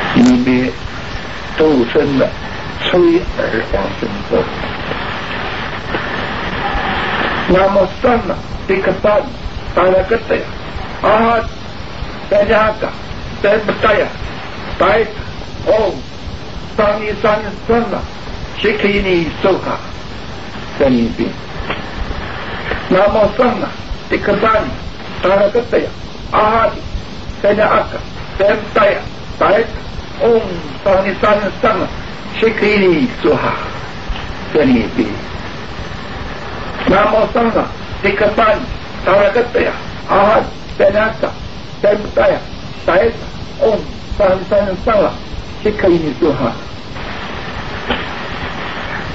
里面构成了催儿往生咒。那么三呢？这个班大家个的啊，大家个在不在呀？在哦，三一三三了，谁可以你收卡在里边？那么三呢？这个班大家个的啊，大家个在不在呀？在哦，三一三三了，谁可以你收卡在里边？那么三呢？这个班大家个的啊，大家个在不在呀？在哦，三了，谁可以你说哈？